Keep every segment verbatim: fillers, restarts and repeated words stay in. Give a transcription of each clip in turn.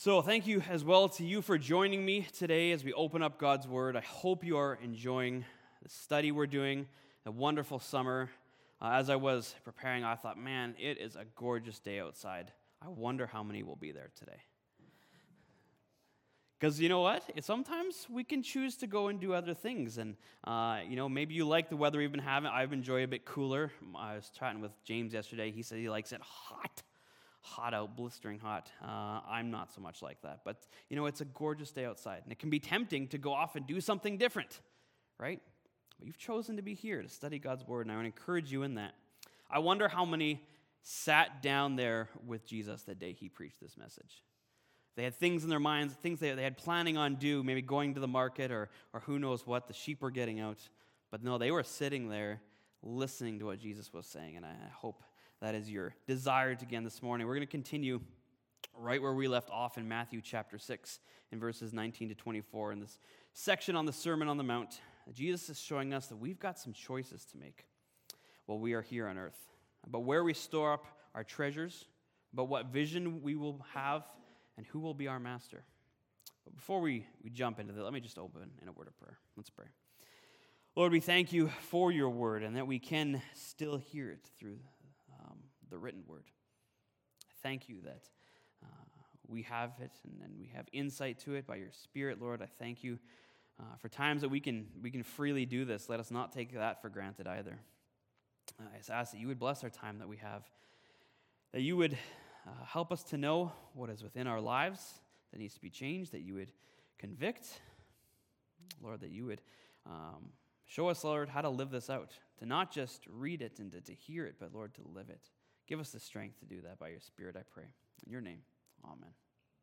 So thank you as well to you for joining me today as we open up God's Word. I hope you are enjoying the study we're doing, a wonderful summer. Uh, as I was preparing, I thought, man, it is a gorgeous day outside. I wonder how many will be there today. Because you know what? It, sometimes we can choose to go and do other things. And, uh, you know, maybe you like the weather we've been having. I've enjoyed a bit cooler. I was chatting with James yesterday. He said he likes it hot. Hot out, blistering hot. Uh, I'm not so much like that. But, you know, it's a gorgeous day outside. And it can be tempting to go off and do something different, right? But you've chosen to be here to study God's Word, and I want to encourage you in that. I wonder how many sat down there with Jesus the day he preached this message. They had things in their minds, things they, they had planning on do, maybe going to the market or, or who knows what, the sheep were getting out. But no, they were sitting there listening to what Jesus was saying, and I hope that is your desire again this morning. We're going to continue right where we left off in Matthew chapter six, in verses nineteen to twenty-four. In this section on the Sermon on the Mount, Jesus is showing us that we've got some choices to make while we are here on earth, about where we store up our treasures, about what vision we will have, and who will be our master. But before we, we jump into that, let me just open in a word of prayer. Let's pray. Lord, we thank you for your word and that we can still hear it through um, the written word. Thank you that uh, we have it and, and we have insight to it by your Spirit, Lord. I thank you uh, for times that we can we can freely do this. Let us not take that for granted either. Uh, I just ask that you would bless our time that we have, that you would Uh, help us to know what is within our lives that needs to be changed, that you would convict, Lord, that you would um, show us, Lord, how to live this out, to not just read it and to, to hear it, but, Lord, to live it. Give us the strength to do that by your Spirit, I pray. In your name, amen.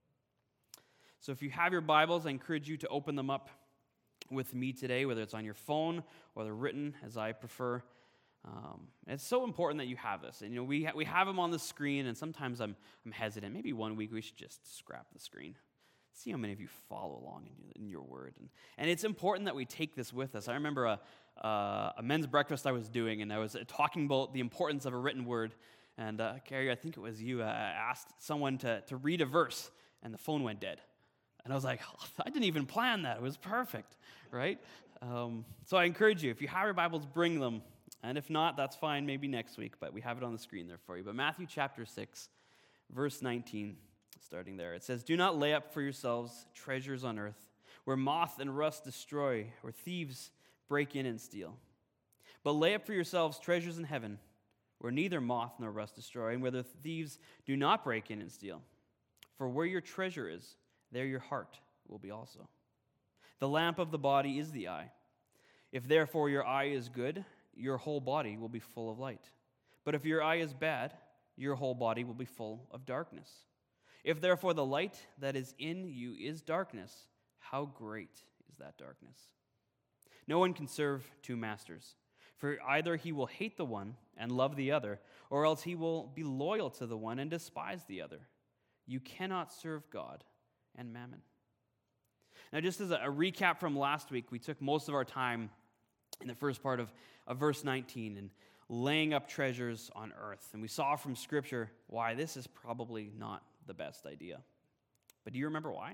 So if you have your Bibles, I encourage you to open them up with me today, whether it's on your phone or they're written, as I prefer. Um, it's so important that you have this. And, you know, we ha- we have them on the screen, and sometimes I'm I'm hesitant. Maybe one week we should just scrap the screen. See how many of you follow along in your, in your word. And, and it's important that we take this with us. I remember a, uh, a men's breakfast I was doing, and I was talking about the importance of a written word. And uh, Carrie, I think it was you, uh, asked someone to, to read a verse, and the phone went dead. And I was like, oh, I didn't even plan that. It was perfect, right? Um, so I encourage you, if you have your Bibles, bring them. And if not, that's fine, maybe next week, but we have it on the screen there for you. But Matthew chapter six, verse nineteen, starting there. It says, "Do not lay up for yourselves treasures on earth, where moth and rust destroy, where thieves break in and steal. But lay up for yourselves treasures in heaven, where neither moth nor rust destroy, and where the thieves do not break in and steal. For where your treasure is, there your heart will be also. The lamp of the body is the eye. If therefore your eye is good, your whole body will be full of light. But if your eye is bad, your whole body will be full of darkness. If therefore the light that is in you is darkness, how great is that darkness? No one can serve two masters, for either he will hate the one and love the other, or else he will be loyal to the one and despise the other. You cannot serve God and mammon." Now, just as a recap from last week, we took most of our time in the first part of, of verse nineteen, and laying up treasures on earth. And we saw from Scripture why this is probably not the best idea. But do you remember why?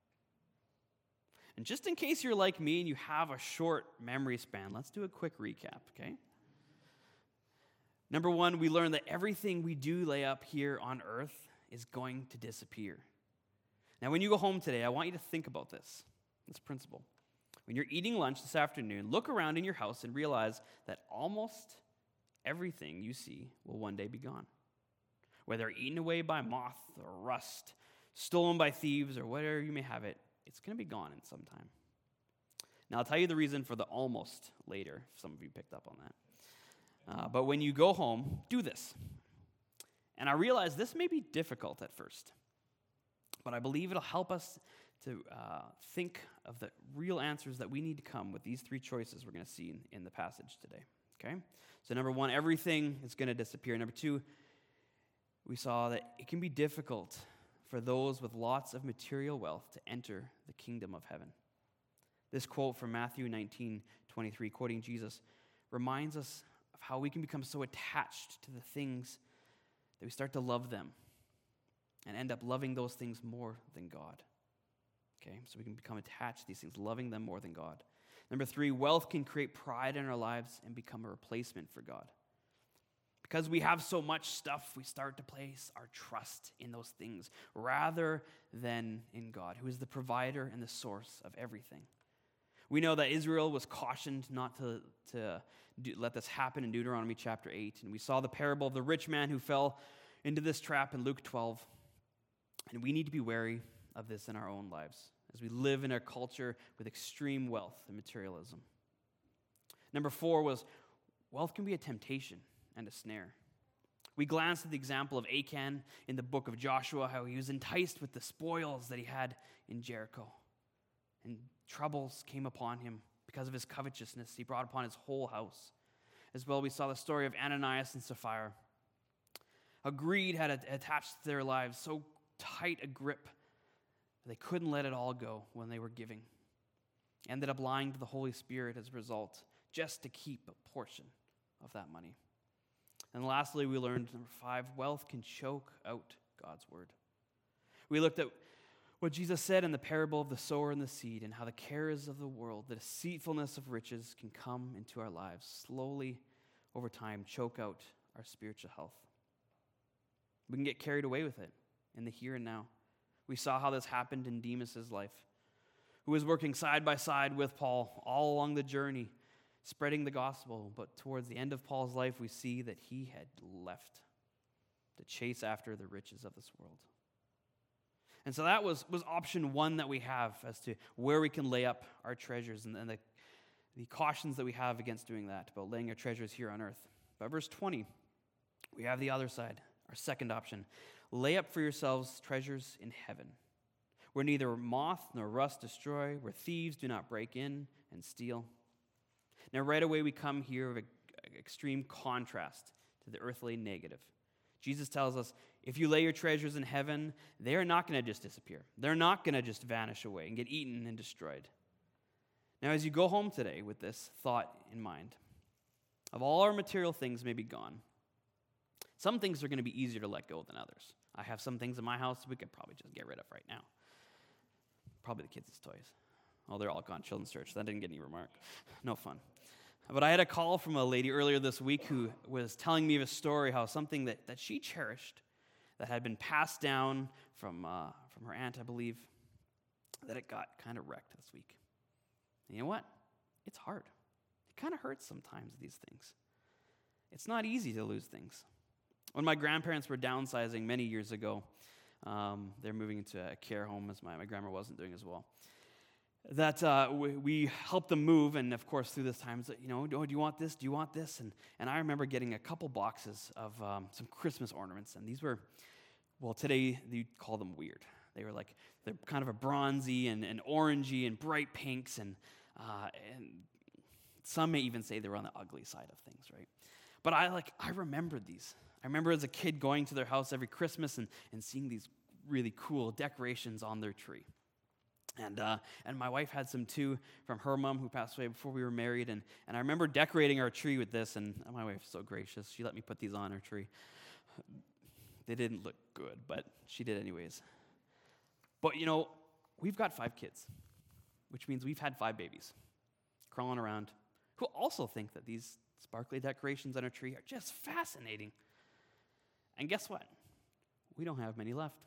And just in case you're like me and you have a short memory span, let's do a quick recap, okay? Number one, we learned that everything we do lay up here on earth is going to disappear. Now, when you go home today, I want you to think about this, this principle. When you're eating lunch this afternoon, look around in your house and realize that almost everything you see will one day be gone. Whether eaten away by moth or rust, stolen by thieves, or whatever you may have it, it's going to be gone in some time. Now, I'll tell you the reason for the almost later, if some of you picked up on that. Uh, but when you go home, do this. And I realize this may be difficult at first, but I believe it'll help us to uh, think of the real answers that we need to come with these three choices we're going to see in, in the passage today, okay? So number one, everything is going to disappear. Number two, we saw that it can be difficult for those with lots of material wealth to enter the kingdom of heaven. This quote from Matthew nineteen twenty-three, quoting Jesus, reminds us of how we can become so attached to the things that we start to love them. and end up loving those things more than God. Okay, so we can become attached to these things, loving them more than God. Number three, wealth can create pride in our lives and become a replacement for God. Because we have so much stuff, we start to place our trust in those things rather than in God, who is the provider and the source of everything. We know that Israel was cautioned not to, to do, let this happen in Deuteronomy chapter eight. And we saw the parable of the rich man who fell into this trap in Luke twelve. And we need to be wary of this in our own lives as we live in a culture with extreme wealth and materialism. Number four was wealth can be a temptation and a snare. We glanced at the example of Achan in the book of Joshua, how he was enticed with the spoils that he had in Jericho. And troubles came upon him because of his covetousness. He brought upon his whole house. As well, we saw the story of Ananias and Sapphira. How greed had attached to their lives so tight a grip that they couldn't let it all go when they were giving. Ended up lying to the Holy Spirit as a result, just to keep a portion of that money. And lastly, we learned, number five, wealth can choke out God's word. We looked at what Jesus said in the parable of the sower and the seed, and how the cares of the world, the deceitfulness of riches, can come into our lives, slowly, over time, choke out our spiritual health. We can get carried away with it in the here and now. We saw how this happened in Demas's life, who was working side by side with Paul all along the journey, spreading the gospel. But towards the end of Paul's life, we see that he had left to chase after the riches of this world. And so that was, was option one that we have as to where we can lay up our treasures, and, and the, the cautions that we have against doing that, about laying our treasures here on earth. But verse twenty, we have the other side, our second option. Lay up for yourselves treasures in heaven, where neither moth nor rust destroy, where thieves do not break in and steal. Now, right away, we come here with an extreme contrast to the earthly negative. Jesus tells us, if you lay your treasures in heaven, they are not going to just disappear. They're not going to just vanish away and get eaten and destroyed. Now, as you go home today with this thought in mind, of all our material things may be gone, some things are going to be easier to let go than others. I have some things in my house we could probably just get rid of right now. Probably the kids' toys. Oh, they're all gone. Children's church. That didn't get any remark. No fun. But I had a call from a lady earlier this week who was telling me of a story, how something that, that she cherished, that had been passed down from, uh, from her aunt, I believe, that it got kind of wrecked this week. And you know what? It's hard. It kind of hurts sometimes, these things. It's not easy to lose things. When my grandparents were downsizing many years ago, um, they're moving into a care home, as my, my grandma wasn't doing as well. That uh, we, we helped them move, and of course through this time, you know, oh, do you want this? Do you want this? And and I remember getting a couple boxes of um, some Christmas ornaments, and these were, well, today you'd call them weird. They were like, they're kind of a bronzy and, and orangey and bright pinks, and uh, and some may even say they were on the ugly side of things, right? But I like I remembered these. I remember as a kid going to their house every Christmas and, and seeing these really cool decorations on their tree. And uh, and my wife had some too from her mom, who passed away before we were married. And, and I remember decorating our tree with this, and my wife's so gracious. She let me put these on her tree. They didn't look good, but she did anyways. But, you know, we've got five kids, which means we've had five babies crawling around who also think that these sparkly decorations on our tree are just fascinating. And guess what? We don't have many left.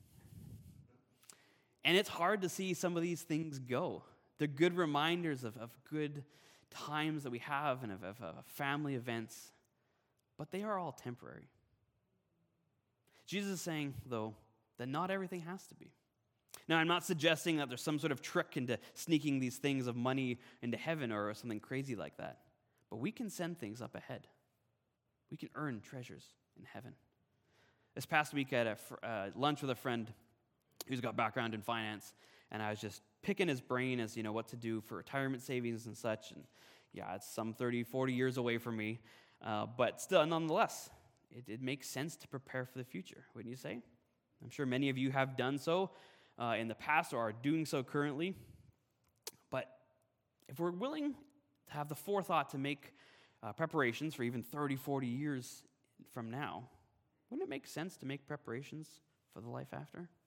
And it's hard to see some of these things go. They're good reminders of, of good times that we have and of, of, of family events, but they are all temporary. Jesus is saying, though, that not everything has to be. Now, I'm not suggesting that there's some sort of trick into sneaking these things of money into heaven or something crazy like that, but we can send things up ahead. We can earn treasures in heaven. This past week, I had a fr- uh, lunch with a friend who's got background in finance, and I was just picking his brain as, you know, what to do for retirement savings and such, and yeah, it's some thirty, forty years away from me, uh, but still, nonetheless, it, it makes sense to prepare for the future, wouldn't you say? I'm sure many of you have done so uh, in the past or are doing so currently, but if we're willing to have the forethought to make uh, preparations for even thirty, forty years from now, wouldn't it make sense to make preparations for the life after? Of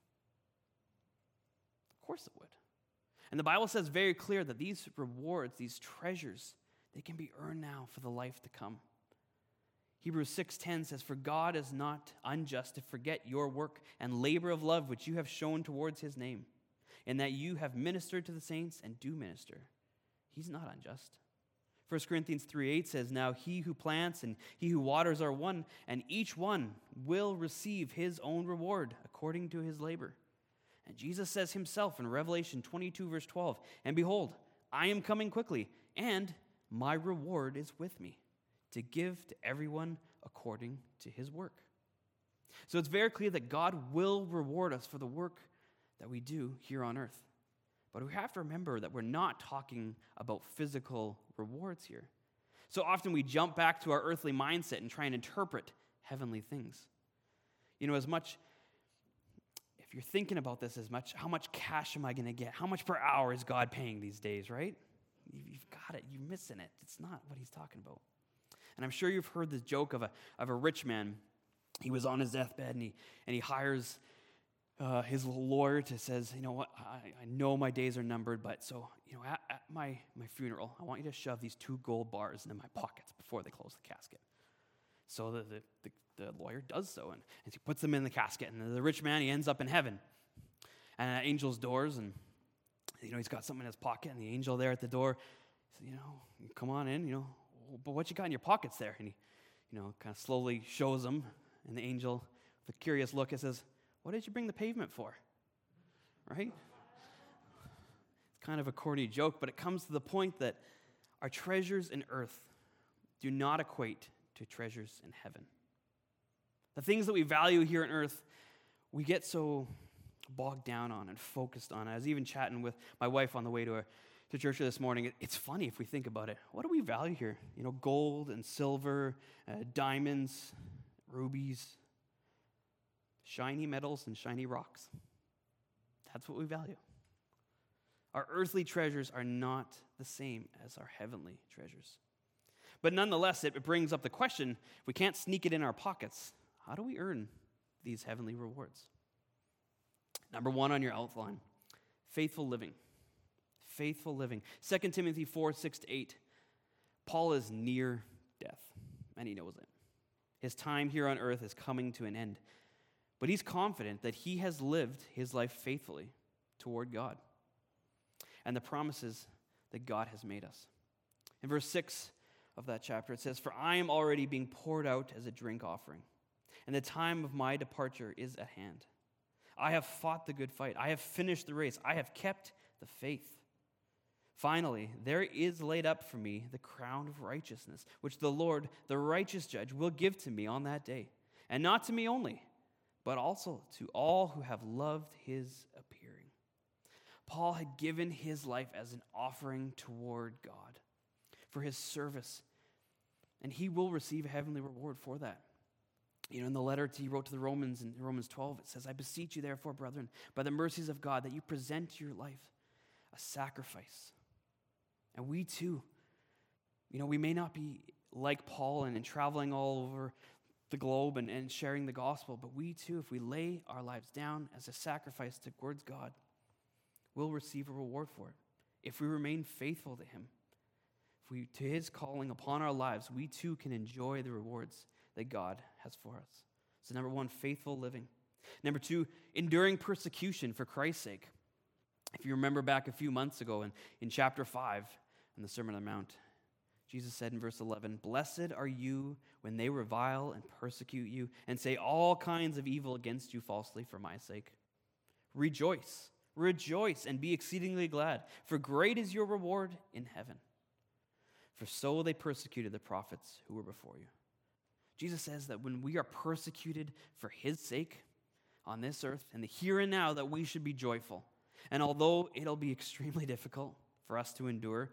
course it would. And the Bible says very clear that these rewards, these treasures, they can be earned now for the life to come. Hebrews six ten says, "For God is not unjust to forget your work and labor of love which you have shown towards his name, and that you have ministered to the saints and do minister." He's not unjust. First Corinthians three eight says, "Now he who plants and he who waters are one, and each one will receive his own reward according to his labor." And Jesus says himself in Revelation twenty-two, verse twelve, "And behold, I am coming quickly, and my reward is with me, to give to everyone according to his work." So it's very clear that God will reward us for the work that we do here on earth. But we have to remember that we're not talking about physical rewards here. So often we jump back to our earthly mindset and try and interpret heavenly things. You know, as much, if you're thinking about this as much, how much cash am I going to get? How much per hour is God paying these days, right? You've got it. You're missing it. It's not what he's talking about. And I'm sure you've heard this joke of a of a rich man. He was on his deathbed, and he and he hires uh, his lawyer to says, "You know what? I, I know my days are numbered, but so you know, at, at my my funeral, I want you to shove these two gold bars into my pockets before they close the casket." So the the, the, the lawyer does so, and, and he puts them in the casket. And the rich man, he ends up in heaven, and at angel's doors, and you know he's got something in his pocket, and the angel there at the door says, "You know, come on in, you know." "But what you got in your pockets there?" And he, you know, kind of slowly shows them. And the angel, with a curious look, it says, "What did you bring the pavement for?" Right? It's kind of a corny joke, but it comes to the point that our treasures in earth do not equate to treasures in heaven. The things that we value here on earth, we get so bogged down on and focused on. I was even chatting with my wife on the way to a to church this morning. It's funny if we think about it. What do we value here? You know, gold and silver, uh, diamonds, rubies, shiny metals and shiny rocks. That's what we value. Our earthly treasures are not the same as our heavenly treasures. But nonetheless, it brings up the question, if we can't sneak it in our pockets, how do we earn these heavenly rewards? Number one on your outline, faithful living. Faithful living. Second Timothy four, six to eight. Paul is near death, and he knows it. His time here on earth is coming to an end. But he's confident that he has lived his life faithfully toward God and the promises that God has made us. In verse six of that chapter, it says, "For I am already being poured out as a drink offering, and the time of my departure is at hand. I have fought the good fight. I have finished the race. I have kept the faith. Finally, there is laid up for me the crown of righteousness, which the Lord, the righteous judge, will give to me on that day. And not to me only, but also to all who have loved his appearing." Paul had given his life as an offering toward God for his service, and he will receive a heavenly reward for that. You know, in the letter he wrote to the Romans, in Romans twelve, it says, "I beseech you, therefore, brethren, by the mercies of God, that you present your life a sacrifice." And we too, you know, we may not be like Paul and, and traveling all over the globe and, and sharing the gospel, but we too, if we lay our lives down as a sacrifice towards God, will receive a reward for it. If we remain faithful to him, if we to his calling upon our lives, we too can enjoy the rewards that God has for us. So number one, faithful living. Number two, enduring persecution for Christ's sake. If you remember back a few months ago in, in chapter five in the Sermon on the Mount, Jesus said in verse eleven, "Blessed are you when they revile and persecute you and say all kinds of evil against you falsely for my sake. Rejoice, rejoice, and be exceedingly glad, for great is your reward in heaven. For so they persecuted the prophets who were before you." Jesus says that when we are persecuted for his sake on this earth, in the here and now, that we should be joyful. And although it'll be extremely difficult for us to endure,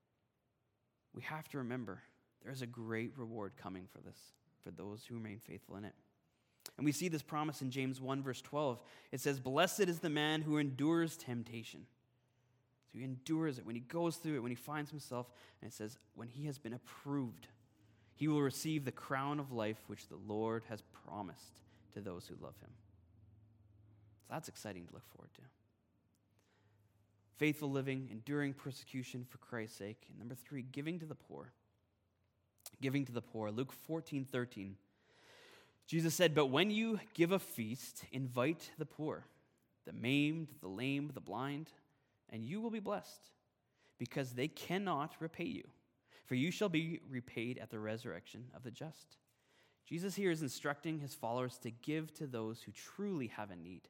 we have to remember there's a great reward coming for this, for those who remain faithful in it. And we see this promise in James one, verse twelve. It says, "Blessed is the man who endures temptation." So he endures it when he goes through it, when he finds himself, and it says, when he has been approved, he will receive the crown of life which the Lord has promised to those who love him. So that's exciting to look forward to. Faithful living, enduring persecution for Christ's sake. And number three, giving to the poor. Giving to the poor. Luke fourteen thirteen. Jesus said, "But when you give a feast, invite the poor, the maimed, the lame, the blind, and you will be blessed, because they cannot repay you, for you shall be repaid at the resurrection of the just." Jesus here is instructing his followers to give to those who truly have a need,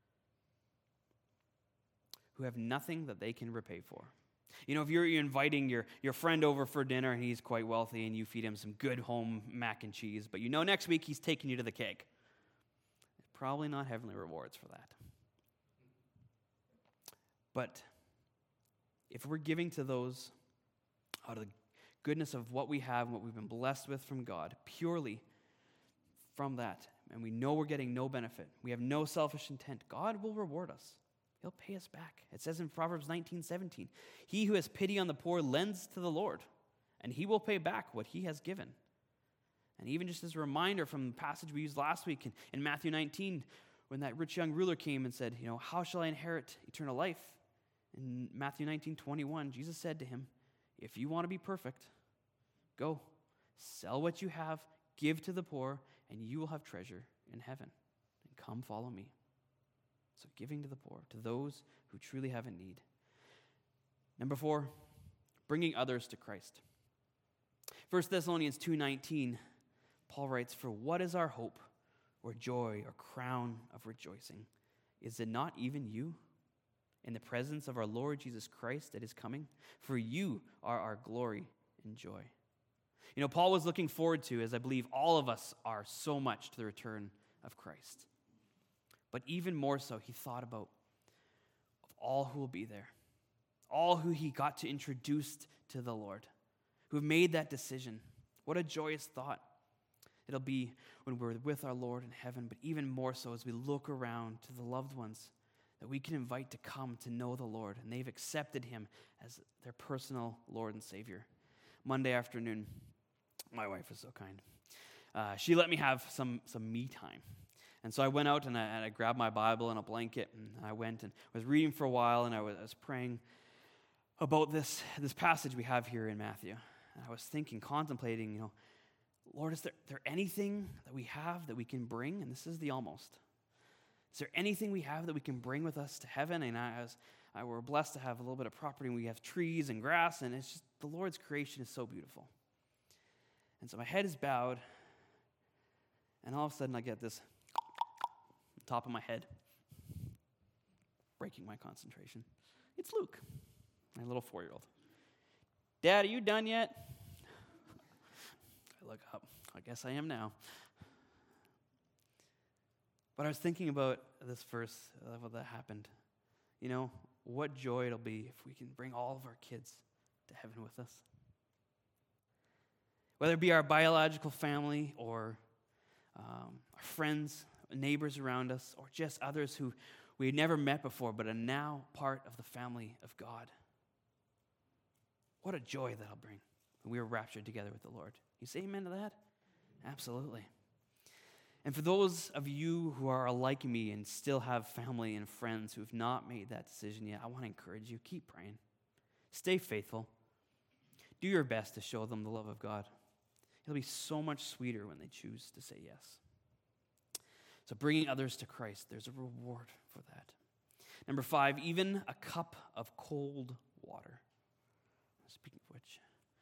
who have nothing that they can repay for. You know, if you're, you're inviting your, your friend over for dinner and he's quite wealthy and you feed him some good home mac and cheese, but you know next week he's taking you to the keg, probably not heavenly rewards for that. But if we're giving to those out of the goodness of what we have and what we've been blessed with from God, purely from that, and we know we're getting no benefit, we have no selfish intent, God will reward us. He'll pay us back. It says in Proverbs nineteen seventeen, "He who has pity on the poor lends to the Lord, and he will pay back what he has given." And even just as a reminder from the passage we used last week in, in Matthew nineteen, when that rich young ruler came and said, you know, "How shall I inherit eternal life?" In Matthew nineteen twenty-one, Jesus said to him, "If you want to be perfect, go, sell what you have, give to the poor, and you will have treasure in heaven. And come follow me." So giving to the poor, to those who truly have a need. Number four, bringing others to Christ. First Thessalonians two nineteen, Paul writes, "For what is our hope or joy or crown of rejoicing? Is it not even you? In the presence of our Lord Jesus Christ that is coming? For you are our glory and joy." You know, Paul was looking forward to, as I believe all of us are so much, to the return of Christ. But even more so, he thought about of all who will be there, all who he got to introduce to the Lord, who have made that decision. What a joyous thought it'll be when we're with our Lord in heaven, but even more so as we look around to the loved ones that we can invite to come to know the Lord, and they've accepted him as their personal Lord and Savior. Monday afternoon, my wife was so kind. Uh, she let me have some, some me time. And so I went out and I, and I grabbed my Bible and a blanket, and I went and was reading for a while, and I was, I was praying about this, this passage we have here in Matthew. And I was thinking, contemplating, you know, Lord, is there, there anything that we have that we can bring? And this is the almost. Is there anything we have that we can bring with us to heaven? And I was, I, we're blessed to have a little bit of property, and we have trees and grass, and it's just, the Lord's creation is so beautiful. And so my head is bowed, and all of a sudden I get this top of my head, breaking my concentration. It's Luke, my little four-year-old. "Dad, are you done yet?" I look up. I guess I am now. But I was thinking about this verse, uh, what that happened. You know, what joy it'll be if we can bring all of our kids to heaven with us. Whether it be our biological family or um, our friends, neighbors around us, or just others who we had never met before but are now part of the family of God. What a joy that'll bring when we are raptured together with the Lord. You say amen to that? Absolutely. And for those of you who are like me and still have family and friends who have not made that decision yet, I want to encourage you, keep praying. Stay faithful. Do your best to show them the love of God. It'll be so much sweeter when they choose to say yes. So bringing others to Christ, there's a reward for that. Number five, even a cup of cold water. Speaking of which,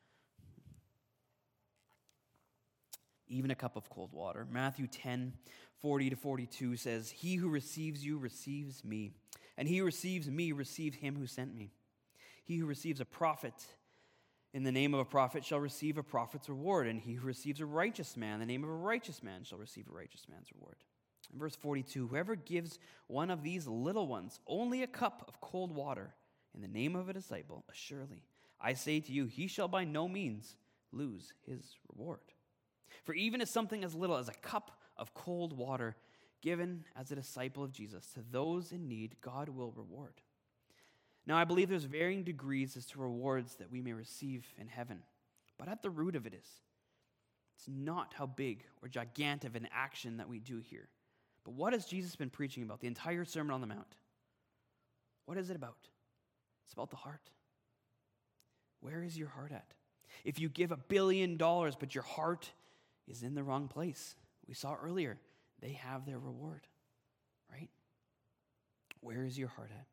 even a cup of cold water. Matthew ten, forty to forty-two says, "He who receives you receives me, and he who receives me receives him who sent me. He who receives a prophet in the name of a prophet shall receive a prophet's reward, and he who receives a righteous man in the name of a righteous man shall receive a righteous man's reward." In verse forty-two, "Whoever gives one of these little ones only a cup of cold water in the name of a disciple, assuredly, I say to you, he shall by no means lose his reward. For even as something as little as a cup of cold water given as a disciple of Jesus to those in need, God will reward." Now, I believe there's varying degrees as to rewards that we may receive in heaven. But at the root of it is, it's not how big or gigantic of an action that we do here, But what has Jesus been preaching about the entire Sermon on the Mount? What is it about? It's about the heart. Where is your heart at? If you give a billion dollars, but your heart is in the wrong place, we saw earlier, they have their reward, right? Where is your heart at?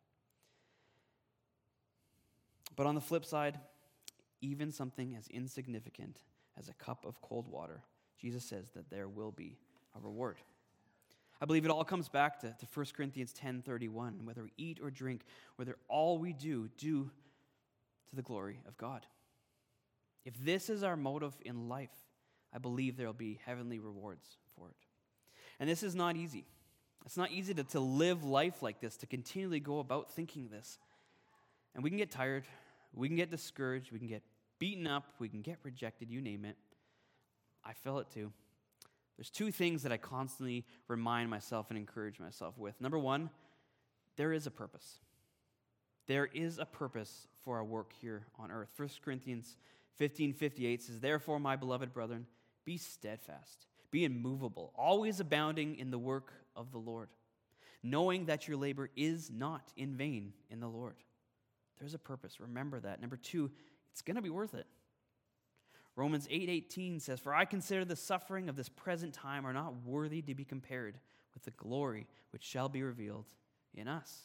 But on the flip side, even something as insignificant as a cup of cold water, Jesus says that there will be a reward. I believe it all comes back to, to First Corinthians ten thirty-one. Whether we eat or drink, whether all we do, do to the glory of God. If this is our motive in life, I believe there will be heavenly rewards for it. And this is not easy. It's not easy to, to live life like this, to continually go about thinking this. And we can get tired, we can get discouraged, we can get beaten up, we can get rejected, you name it. I feel it too. There's two things that I constantly remind myself and encourage myself with. Number one, there is a purpose. There is a purpose for our work here on earth. First Corinthians fifteen fifty-eight says, "Therefore, my beloved brethren, be steadfast, be immovable, always abounding in the work of the Lord, knowing that your labor is not in vain in the Lord." There's a purpose. Remember that. Number two, it's going to be worth it. Romans eight eighteen says, "For I consider the suffering of this present time are not worthy to be compared with the glory which shall be revealed in us."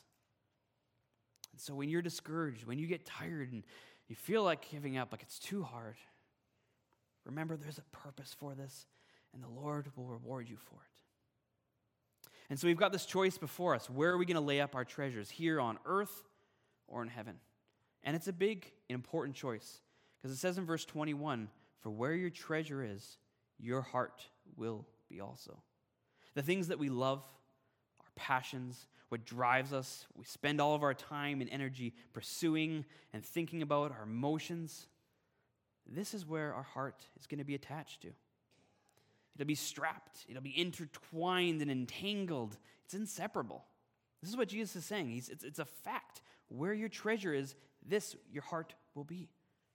And so when you're discouraged, when you get tired and you feel like giving up, like it's too hard, remember there's a purpose for this, and the Lord will reward you for it. And so we've got this choice before us. Where are we going to lay up our treasures? Here on earth or in heaven? And it's a big, important choice. Because it says in verse twenty-one, "For where your treasure is, your heart will be also." The things that we love, our passions, what drives us, we spend all of our time and energy pursuing and thinking about, our emotions, this is where our heart is going to be attached to. It'll be strapped. It'll be intertwined and entangled. It's inseparable. This is what Jesus is saying. He's, it's, it's a fact. Where your treasure is, this your heart will be.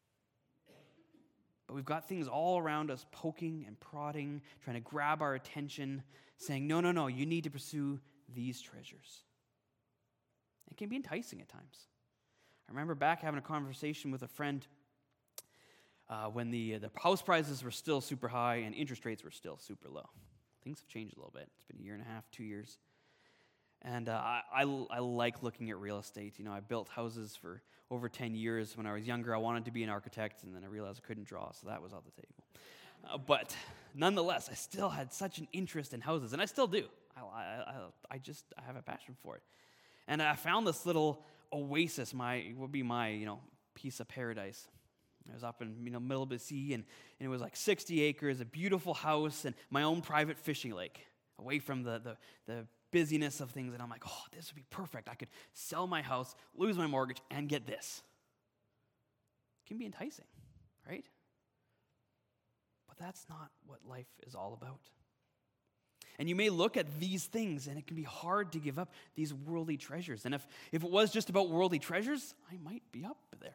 But we've got things all around us poking and prodding, trying to grab our attention, saying, no, no, no, you need to pursue these treasures. It can be enticing at times. I remember back having a conversation with a friend uh, when the, the house prices were still super high and interest rates were still super low. Things have changed a little bit. It's been a year and a half, two years. And uh, I, I, I like looking at real estate. You know, I built houses for over ten years. When I was younger, I wanted to be an architect, and then I realized I couldn't draw, so that was off the table. Uh, but nonetheless, I still had such an interest in houses, and I still do. I, I, I just I have a passion for it. And I found this little oasis, my it would be my you know piece of paradise. I was up in you know middle of the sea, and, and it was like sixty acres, a beautiful house, and my own private fishing lake, away from the the the busyness of things. And I'm like, oh, this would be perfect. I could sell my house, lose my mortgage, and get this. It can be enticing, right? But that's not what life is all about. And you may look at these things, and it can be hard to give up these worldly treasures. And if, if it was just about worldly treasures, I might be up there.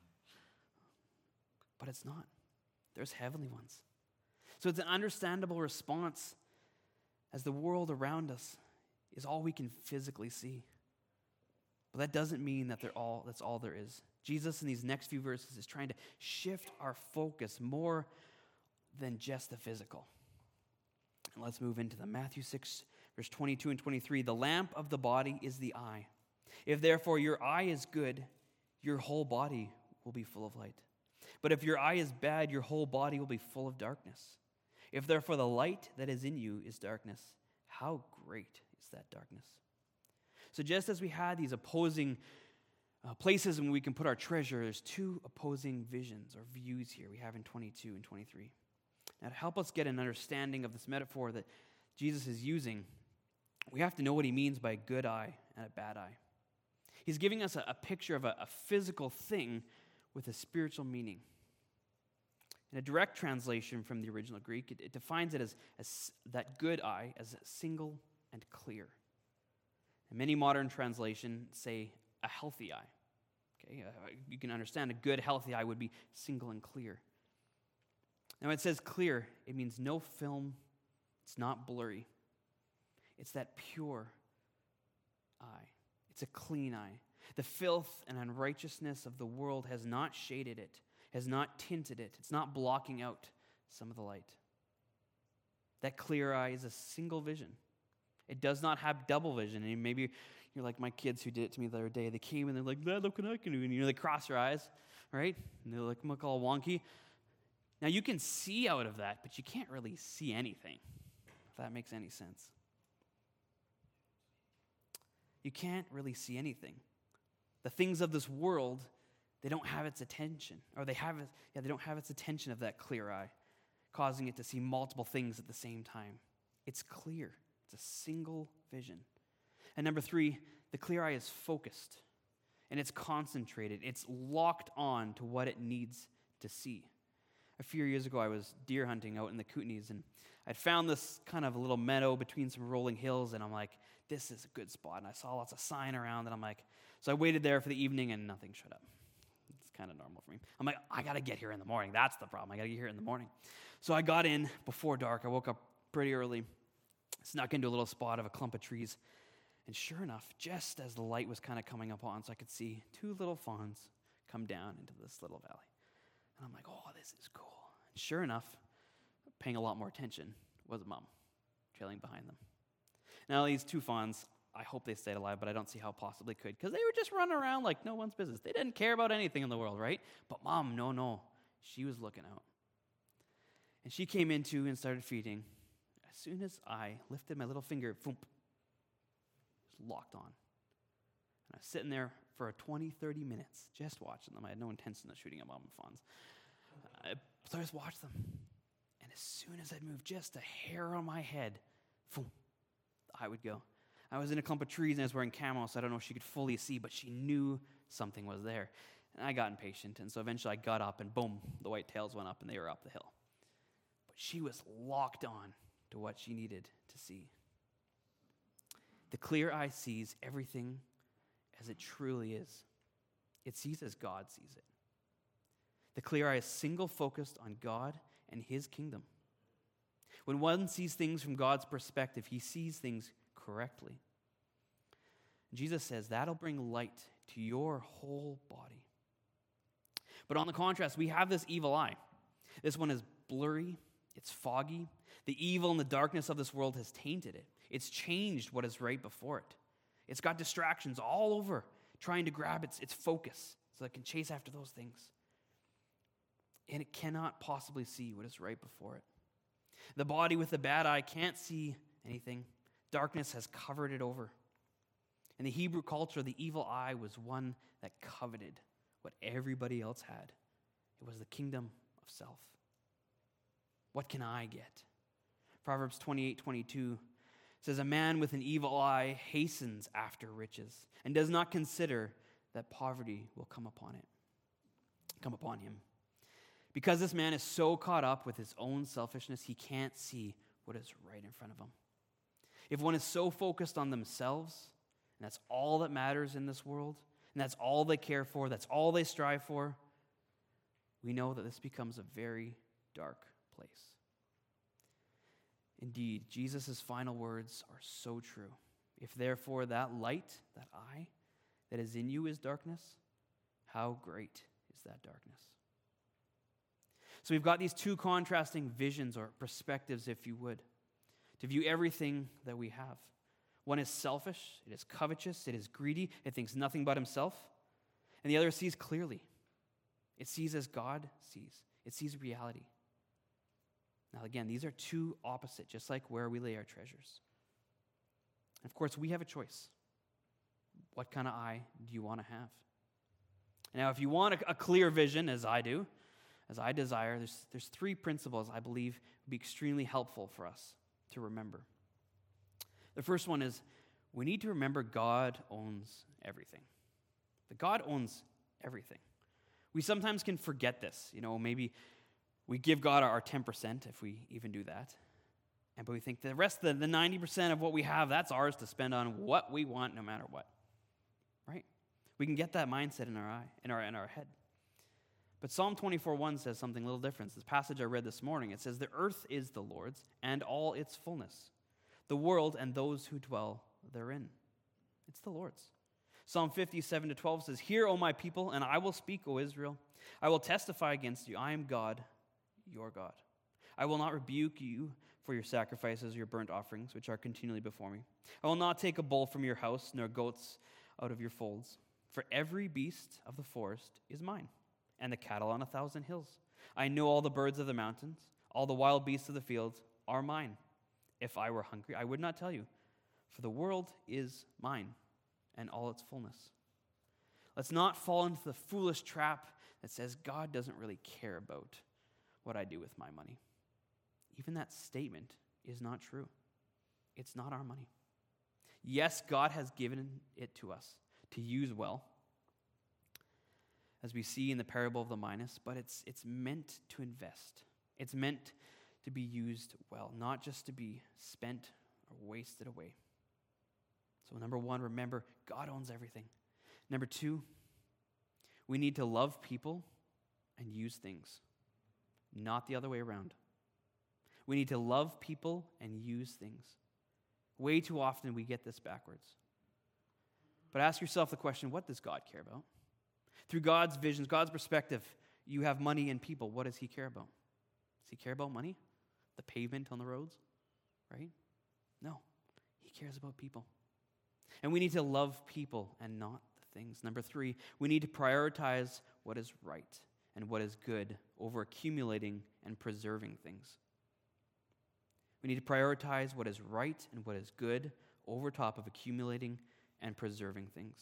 But it's not. There's heavenly ones. So it's an understandable response as the world around us is all we can physically see. But that doesn't mean that they're all that's all there is. Jesus in these next few verses is trying to shift our focus more than just the physical. And let's move into them. Matthew six, verse twenty-two and twenty-three. "The lamp of the body is the eye. If therefore your eye is good, your whole body will be full of light. But if your eye is bad, your whole body will be full of darkness. If therefore the light that is in you is darkness, how great is that darkness?" So just as we had these opposing uh, places in which we can put our treasure, there's two opposing visions or views here we have in twenty-two and twenty-three. Now, to help us get an understanding of this metaphor that Jesus is using, we have to know what he means by a good eye and a bad eye. He's giving us a, a picture of a, a physical thing with a spiritual meaning. In a direct translation from the original Greek, it, it defines it as, as that good eye as single and clear. And many modern translations say a healthy eye. Okay, uh, you can understand a good, healthy eye would be single and clear. Now, when it says clear, it means no film. It's not blurry. It's that pure eye. It's a clean eye. The filth and unrighteousness of the world has not shaded it, has not tinted it. It's not blocking out some of the light. That clear eye is a single vision. It does not have double vision. And maybe you're like my kids who did it to me the other day. They came and they're like, Dad, look what I can do. And you know, they cross their eyes, right? And they like look all wonky. Now you can see out of that, but you can't really see anything, if that makes any sense. You can't really see anything. The things of this world, they don't have its attention, or they have it, yeah, they don't have its attention of that clear eye, causing it to see multiple things at the same time. It's clear. It's a single vision. And number three, the clear eye is focused, and it's concentrated. It's locked on to what it needs to see. A few years ago, I was deer hunting out in the Kootenays, and I'd found this kind of a little meadow between some rolling hills, and I'm like, this is a good spot. And I saw lots of sign around, and I'm like, so I waited there for the evening, and nothing showed up. It's kind of normal for me. I'm like, I got to get here in the morning. That's the problem. I got to get here in the morning. So I got in before dark. I woke up pretty early, snuck into a little spot of a clump of trees, and sure enough, just as the light was kind of coming up on, so I could see two little fawns come down into this little valley. And I'm like, oh, this is cool. And sure enough, paying a lot more attention was a mom trailing behind them. Now, these two fawns, I hope they stayed alive, but I don't see how possibly could, because they were just running around like no one's business. They didn't care about anything in the world, right? But mom, no, no. She was looking out. And she came into and started feeding. As soon as I lifted my little finger, boom, it was locked on. And I was sitting there for twenty, thirty minutes just watching them. I had no intention of shooting at mom and fawns. I, so I just watched them. And as soon as I'd move just a hair on my head, boom, I would go. I was in a clump of trees and I was wearing camo, so I don't know if she could fully see, but she knew something was there. And I got impatient, and so eventually I got up, and boom, the white tails went up, and they were up the hill. But she was locked on to what she needed to see. The clear eye sees everything as it truly is. It sees as God sees it. The clear eye is single-focused on God and His kingdom. When one sees things from God's perspective, he sees things correctly. Jesus says that'll bring light to your whole body. But on the contrast, we have this evil eye. This one is blurry, it's foggy. The evil and the darkness of this world has tainted it. It's changed what is right before it. It's got distractions all over, trying to grab its, its focus so it can chase after those things. And it cannot possibly see what is right before it. The body with the bad eye can't see anything. Darkness has covered it over. In the Hebrew culture, the evil eye was one that coveted what everybody else had. It was the kingdom of self. What can I get? Proverbs twenty-eight twenty-two says, a man with an evil eye hastens after riches and does not consider that poverty will come upon it, come upon him. Because this man is so caught up with his own selfishness, he can't see what is right in front of him. If one is so focused on themselves, and that's all that matters in this world, and that's all they care for, that's all they strive for, we know that this becomes a very dark place. Indeed, Jesus' final words are so true. If therefore that light, that eye, that is in you is darkness, how great is that darkness? So we've got these two contrasting visions or perspectives, if you would, to view everything that we have. One is selfish, it is covetous, it is greedy, it thinks nothing but himself. And the other sees clearly. It sees as God sees. It sees reality. Now again, these are two opposite, just like where we lay our treasures. And of course, we have a choice. What kind of eye do you want to have? Now, if you want a, a clear vision, as I do, as I desire, there's, there's three principles I believe would be extremely helpful for us to remember. The first one is we need to remember God owns everything. That God owns everything. We sometimes can forget this. You know, maybe we give God our ten percent, if we even do that. And but we think the rest of the, the ninety percent of what we have, that's ours to spend on what we want no matter what. Right? We can get that mindset in our eye, in our in our head. But Psalm twenty-four one says something a little different. This passage I read this morning, it says, the earth is the Lord's and all its fullness, the world and those who dwell therein. It's the Lord's. Psalm fifty-seven to twelve says, Hear, O my people, and I will speak, O Israel. I will testify against you. I am God, your God. I will not rebuke you for your sacrifices, your burnt offerings, which are continually before me. I will not take a bull from your house, nor goats out of your folds. For every beast of the forest is mine, and the cattle on a thousand hills. I know all the birds of the mountains, all the wild beasts of the fields are mine. If I were hungry, I would not tell you, for the world is mine, and all its fullness. Let's not fall into the foolish trap that says God doesn't really care about what I do with my money. Even that statement is not true. It's not our money. Yes, God has given it to us to use well, as we see in the parable of the minas, but it's, it's meant to invest. It's meant to be used well, not just to be spent or wasted away. So number one, remember, God owns everything. Number two, we need to love people and use things, not the other way around. We need to love people and use things. Way too often we get this backwards. But ask yourself the question, what does God care about? Through God's visions, God's perspective, you have money and people. What does he care about? Does he care about money? The pavement on the roads? Right? No. He cares about people. And we need to love people and not the things. Number three, we need to prioritize what is right and what is good over accumulating and preserving things. We need to prioritize what is right and what is good over top of accumulating and preserving things.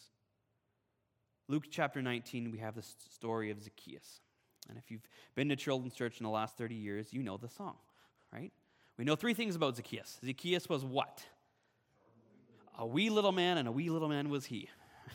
Luke chapter nineteen, we have the story of Zacchaeus. And if you've been to children's church in the last thirty years, you know the song, right? We know three things about Zacchaeus. Zacchaeus was what? A wee little man, and a wee little man was he.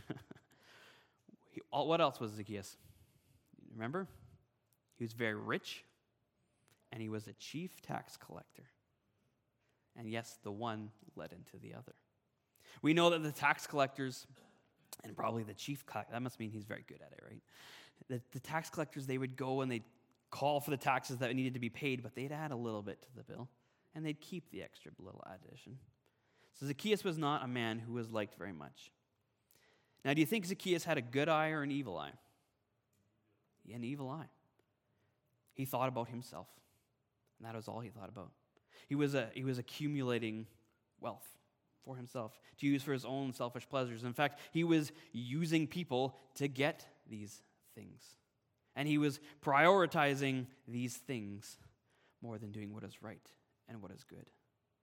he what else was Zacchaeus? Remember? He was very rich, and he was a chief tax collector. And yes, the one led into the other. We know that the tax collectors, and probably the chief collector, that must mean he's very good at it, right? The, the tax collectors, they would go and they'd call for the taxes that needed to be paid, but they'd add a little bit to the bill, and they'd keep the extra little addition. So Zacchaeus was not a man who was liked very much. Now, do you think Zacchaeus had a good eye or an evil eye? He had an evil eye. He thought about himself, and that was all he thought about. He was a, he was accumulating wealth for himself to use for his own selfish pleasures. In fact, he was using people to get these things. And he was prioritizing these things more than doing what is right and what is good.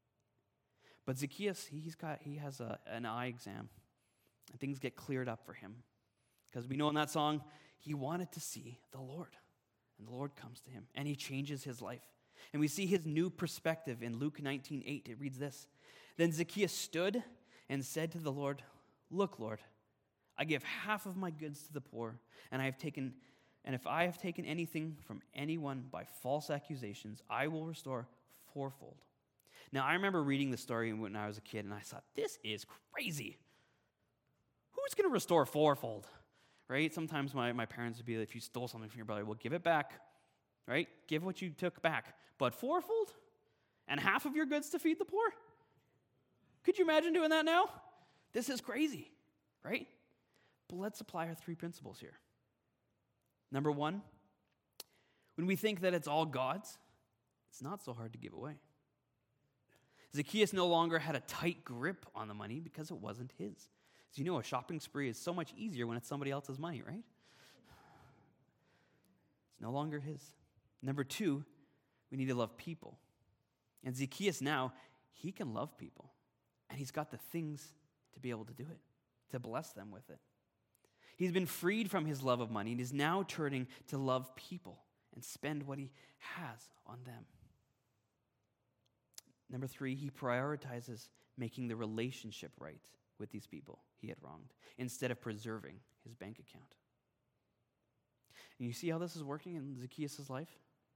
But Zacchaeus, he's got he has a, an eye exam, and things get cleared up for him. Because we know in that song, he wanted to see the Lord. And the Lord comes to him, and he changes his life. And we see his new perspective in Luke nineteen eight. It reads this. Then Zacchaeus stood and said to the Lord, Look, Lord, I give half of my goods to the poor, and I have taken, and if I have taken anything from anyone by false accusations, I will restore fourfold. Now, I remember reading the story when I was a kid, and I thought, this is crazy. Who's going to restore fourfold? Right? Sometimes my, my parents would be like, if you stole something from your brother, well, give it back. Right? Give what you took back. But fourfold? And half of your goods to feed the poor? Could you imagine doing that now? This is crazy, right? But let's apply our three principles here. Number one, when we think that it's all God's, it's not so hard to give away. Zacchaeus no longer had a tight grip on the money because it wasn't his. As you know, a shopping spree is so much easier when it's somebody else's money, right? It's no longer his. Number two, we need to love people. And Zacchaeus now, he can love people. And he's got the things to be able to do it, to bless them with it. He's been freed from his love of money and is now turning to love people and spend what he has on them. Number three, he prioritizes making the relationship right with these people he had wronged instead of preserving his bank account. And you see how this is working in Zacchaeus' life?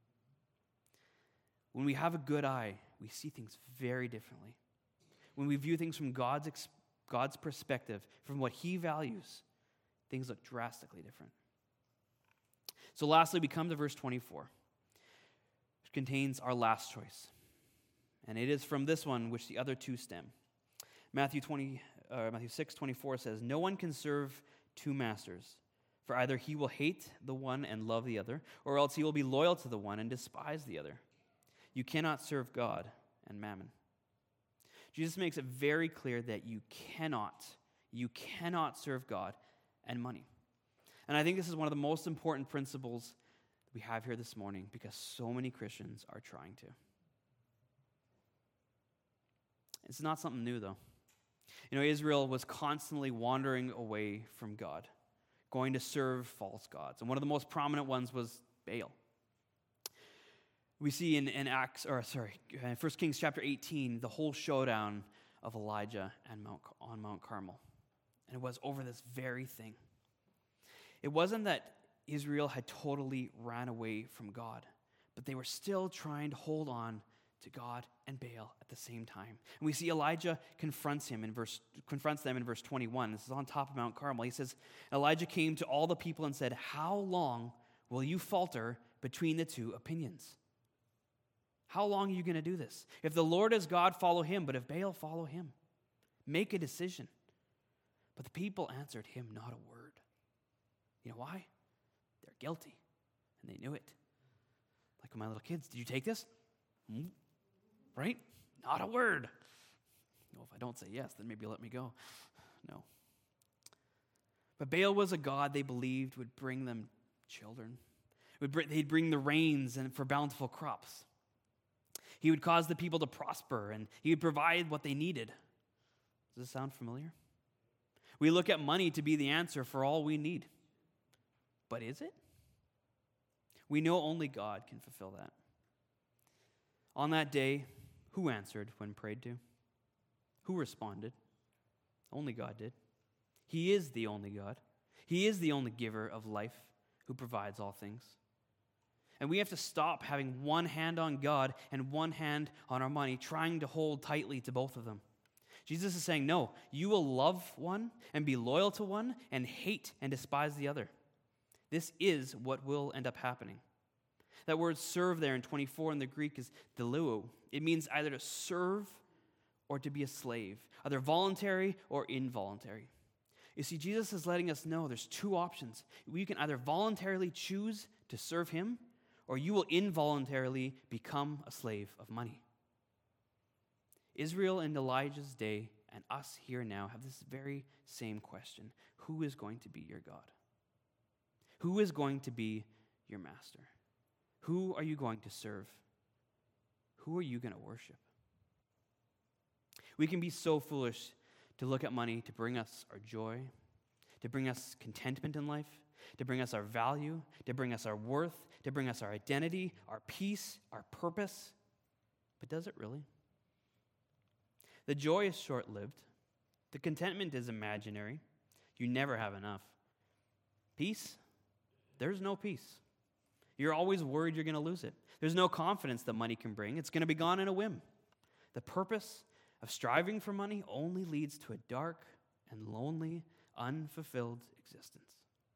When we have a good eye, we see things very differently. When we view things from God's, ex- God's perspective, from what he values, things look drastically different. So lastly, we come to verse twenty-four, which contains our last choice. And it is from this one which the other two stem. Matthew twenty, uh, Matthew six twenty-four says, "No one can serve two masters, for either he will hate the one and love the other, or else he will be loyal to the one and despise the other. You cannot serve God and mammon." Jesus makes it very clear that you cannot, you cannot serve God and money. And I think this is one of the most important principles we have here this morning, because so many Christians are trying to. It's not something new, though. You know, Israel was constantly wandering away from God, going to serve false gods. And one of the most prominent ones was Baal. We see in, in Acts, or sorry, in First Kings chapter eighteen, the whole showdown of Elijah and Mount, on Mount Carmel. And it was over this very thing. It wasn't that Israel had totally ran away from God, but they were still trying to hold on to God and Baal at the same time. And we see Elijah confronts him in verse confronts them in verse twenty-one. This is on top of Mount Carmel. He says, "Elijah came to all the people and said, 'How long will you falter between the two opinions?'" How long are you going to do this? If the Lord is God, follow him, but if Baal, follow him. Make a decision. But the people answered him not a word. You know why? They're guilty, and they knew it. Like my little kids, did you take this? Hmm? Right? Not a word. Well, if I don't say yes, then maybe let me go. No. But Baal was a god they believed would bring them children. Would bring, they'd bring the rains and for bountiful crops. He would cause the people to prosper, and he would provide what they needed. Does this sound familiar? We look at money to be the answer for all we need. But is it? We know only God can fulfill that. On that day, who answered when prayed to? Who responded? Only God did. He is the only God. He is the only giver of life who provides all things. And we have to stop having one hand on God and one hand on our money, trying to hold tightly to both of them. Jesus is saying, no, you will love one and be loyal to one and hate and despise the other. This is what will end up happening. That word serve there in twenty-four in the Greek is deleuo. It means either to serve or to be a slave, either voluntary or involuntary. You see, Jesus is letting us know there's two options. You can either voluntarily choose to serve him, or you will involuntarily become a slave of money. Israel in Elijah's day and us here now have this very same question. Who is going to be your God? Who is going to be your master? Who are you going to serve? Who are you going to worship? We can be so foolish to look at money to bring us our joy, to bring us contentment in life, to bring us our value, to bring us our worth, to bring us our identity, our peace, our purpose. But does it really? The joy is short-lived. The contentment is imaginary. You never have enough. Peace? There's no peace. You're always worried you're going to lose it. There's no confidence that money can bring. It's going to be gone in a whim. The purpose of striving for money only leads to a dark and lonely, unfulfilled existence.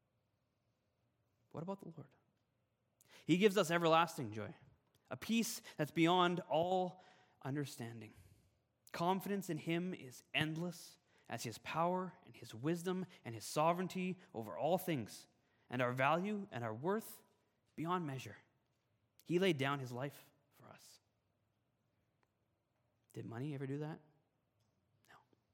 What about the Lord? He gives us everlasting joy, a peace that's beyond all understanding. Confidence in him is endless, as his power and his wisdom and his sovereignty over all things, and our value and our worth beyond measure. He laid down his life for us. Did money ever do that? No.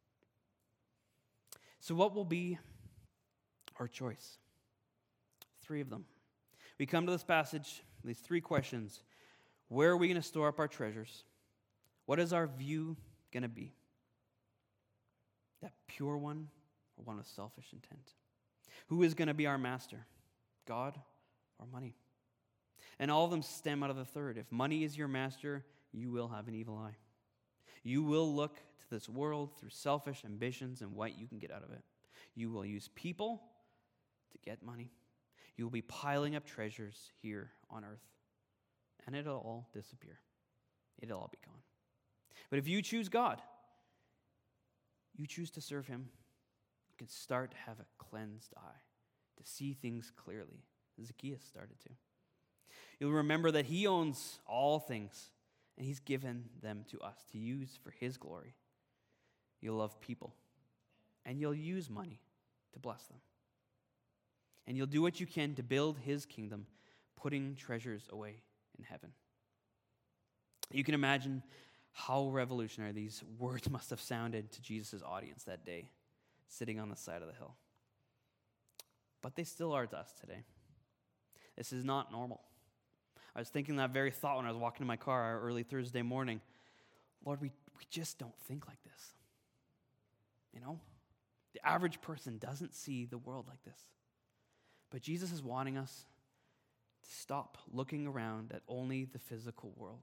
So what will be our choice? Three of them. We come to this passage, these three questions. Where are we going to store up our treasures? What is our view going to be? That pure one or one with selfish intent? Who is going to be our master? God or money? And all of them stem out of the third. If money is your master, you will have an evil eye. You will look to this world through selfish ambitions and what you can get out of it. You will use people to get money. You will be piling up treasures here on earth. And it'll all disappear. It'll all be gone. But if you choose God, you choose to serve him, you can start to have a cleansed eye, to see things clearly. Zacchaeus started to. You'll remember that he owns all things, and he's given them to us to use for his glory. You'll love people, and you'll use money to bless them. And you'll do what you can to build his kingdom, putting treasures away in heaven. You can imagine how revolutionary these words must have sounded to Jesus' audience that day, sitting on the side of the hill. But they still are to us today. This is not normal. I was thinking that very thought when I was walking in my car early Thursday morning. Lord, we, we just don't think like this. You know? The average person doesn't see the world like this. But Jesus is wanting us to stop looking around at only the physical world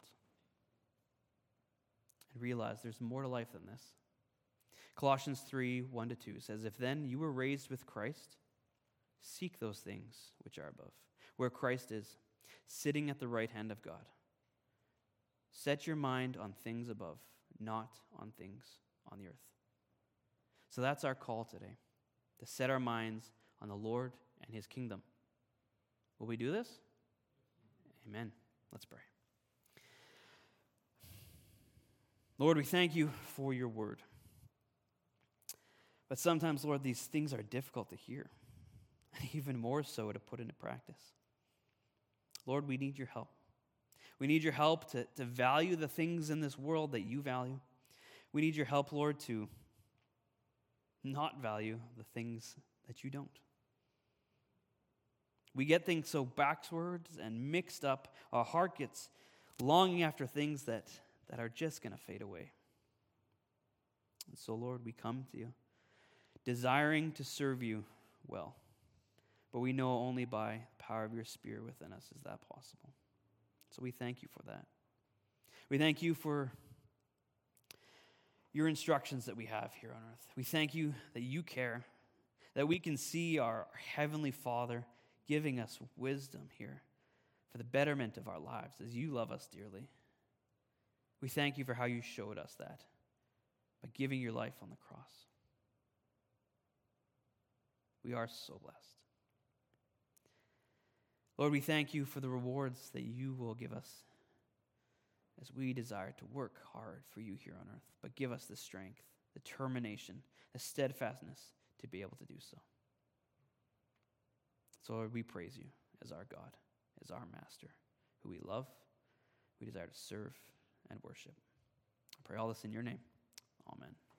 and realize there's more to life than this. Colossians three, one to two says, "If then you were raised with Christ, seek those things which are above, where Christ is, sitting at the right hand of God. Set your mind on things above, not on things on the earth." So that's our call today, to set our minds on the Lord and his kingdom. Will we do this? Amen. Let's pray. Lord, we thank you for your word. But sometimes, Lord, these things are difficult to hear, and even more so to put into practice. Lord, we need your help. We need your help to, to value the things in this world that you value. We need your help, Lord, to not value the things that you don't. We get things so backwards and mixed up, our heart gets longing after things that, that are just going to fade away. And so, Lord, we come to you, desiring to serve you well. But we know only by the power of your Spirit within us is that possible. So we thank you for that. We thank you for your instructions that we have here on earth. We thank you that you care, that we can see our Heavenly Father giving us wisdom here for the betterment of our lives as you love us dearly. We thank you for how you showed us that by giving your life on the cross. We are so blessed. Lord, we thank you for the rewards that you will give us as we desire to work hard for you here on earth. But give us the strength, the determination, the steadfastness to be able to do so. So, Lord, we praise you as our God, as our Master, who we love, we desire to serve and worship. I pray all this in your name. Amen.